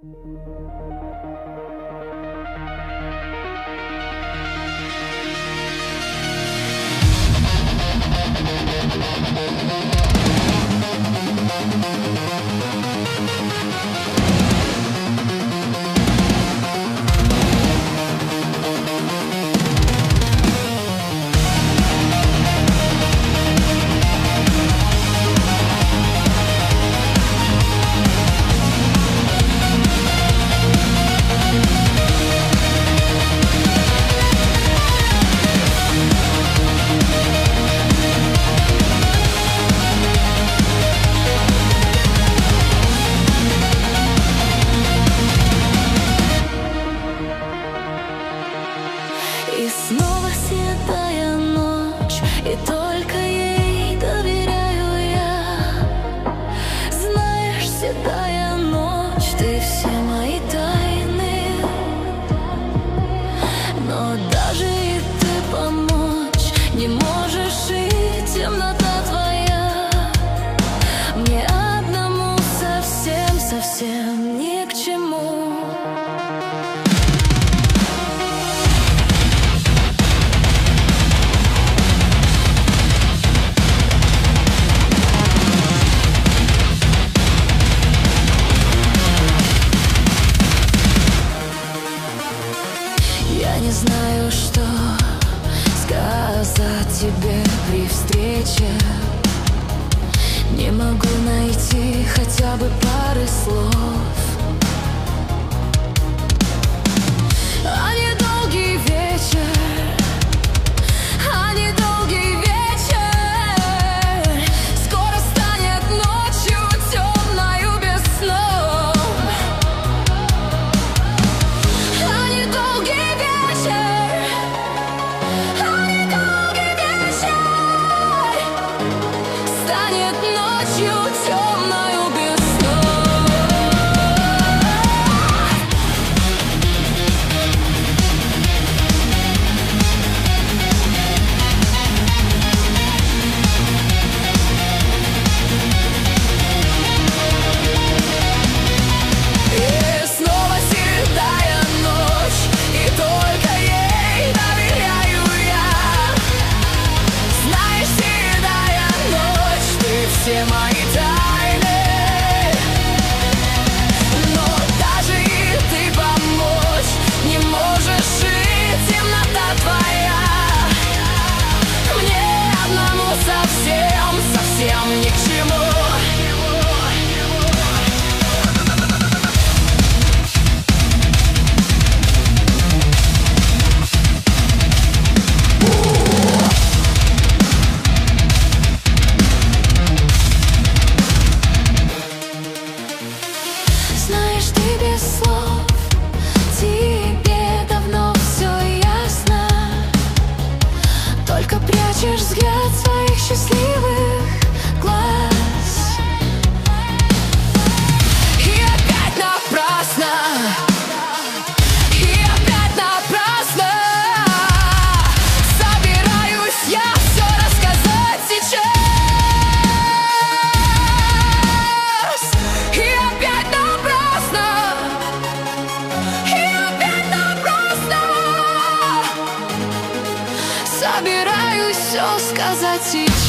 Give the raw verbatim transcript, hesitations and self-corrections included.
И снова седая ночь, и только ей доверяю я. Знаешь, седая ночь, ты все мои тайны, но даже и ты помочь не можешь, и темнота твоя мне одному совсем, совсем ни к чему. Я не знаю, что сказать тебе при встрече. Не могу найти хотя бы пары слов. А недолгий вечер, а недолгий вечер скоро станет ночью темною без снов. А недолгий вечер, а недолгий вечер станет ночью темною без снов. И снова седая ночь, и только ей доверяю я. Знаешь, седая ночь, ты все мои тайны, но даже и ты помочь не можешь, и темнота твоя мне одному совсем, совсем ни к чему. Знаешь, ты без слов, тебе давно все ясно. Только прячешь взгляд своих счастливых глаз. И опять напрасно, и опять напрасно собираюсь я все рассказать сейчас. И опять напрасно, и опять напрасно собираюсь все сказать сейчас.